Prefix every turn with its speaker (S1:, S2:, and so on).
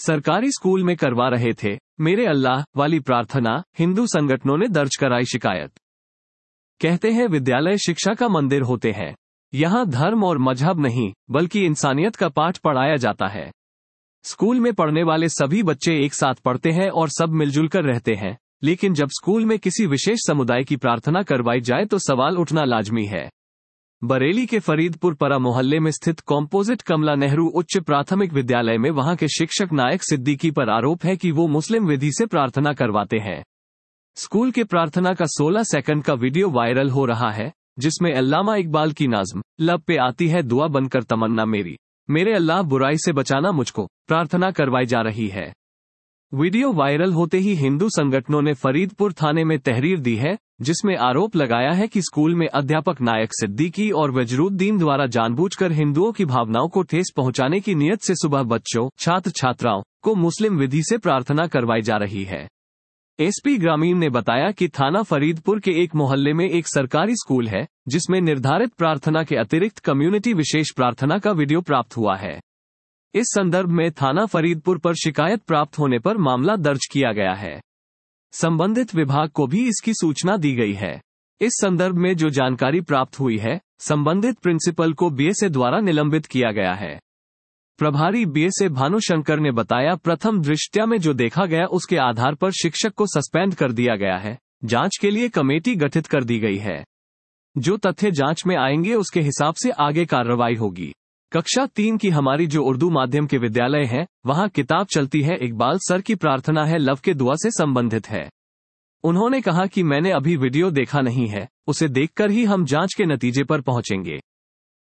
S1: सरकारी स्कूल में करवा रहे थे मेरे अल्लाह वाली प्रार्थना, हिंदू संगठनों ने दर्ज कराई शिकायत। कहते हैं विद्यालय शिक्षा का मंदिर होते हैं। यहाँ धर्म और मजहब नहीं बल्कि इंसानियत का पाठ पढ़ाया जाता है। स्कूल में पढ़ने वाले सभी बच्चे एक साथ पढ़ते हैं और सब मिलजुल कर रहते हैं, लेकिन जब स्कूल में किसी विशेष समुदाय की प्रार्थना करवाई जाए तो सवाल उठना लाजमी है। बरेली के फरीदपुर परा मोहल्ले में स्थित कॉम्पोजिट कमला नेहरू उच्च प्राथमिक विद्यालय में वहां के शिक्षक नायक सिद्दीकी पर आरोप है कि वो मुस्लिम विधि से प्रार्थना करवाते हैं। स्कूल के प्रार्थना का 16 सेकंड का वीडियो वायरल हो रहा है, जिसमें अल्लामा इकबाल की नाज़्म लब पे आती है दुआ बनकर तमन्ना मेरी, मेरे अल्लाह बुराई से बचाना मुझको, प्रार्थना करवाई जा रही है। वीडियो वायरल होते ही हिंदू संगठनों ने फरीदपुर थाने में तहरीर दी है, जिसमें आरोप लगाया है कि स्कूल में अध्यापक नायक सिद्दीकी और वजरूद्दीन द्वारा जानबूझकर हिंदुओं की भावनाओं को ठेस पहुंचाने की नीयत से सुबह बच्चों छात्र छात्राओं को मुस्लिम विधि से प्रार्थना करवाई जा रही है। एसपी ग्रामीण ने बताया कि थाना फरीदपुर के एक मोहल्ले में एक सरकारी स्कूल है, जिसमें निर्धारित प्रार्थना के अतिरिक्त कम्युनिटी विशेष प्रार्थना का वीडियो प्राप्त हुआ है। इस संदर्भ में थाना फरीदपुर पर शिकायत प्राप्त होने पर मामला दर्ज किया गया है। संबंधित विभाग को भी इसकी सूचना दी गई है। इस संदर्भ में जो जानकारी प्राप्त हुई है, संबंधित प्रिंसिपल को बीएसए द्वारा निलंबित किया गया है। प्रभारी बीएसए भानुशंकर ने बताया, प्रथम दृष्टया में जो देखा गया उसके आधार पर शिक्षक को सस्पेंड कर दिया गया है। जांच के लिए कमेटी गठित कर दी गई है। जो तथ्य जांच में आएंगे उसके हिसाब से आगे कार्रवाई होगी। कक्षा 3 की हमारी जो उर्दू माध्यम के विद्यालय हैं, वहां किताब चलती है, इकबाल सर की प्रार्थना है लव के दुआ से संबंधित है। उन्होंने कहा कि मैंने अभी वीडियो देखा नहीं है, उसे देखकर ही हम जांच के नतीजे पर पहुंचेंगे।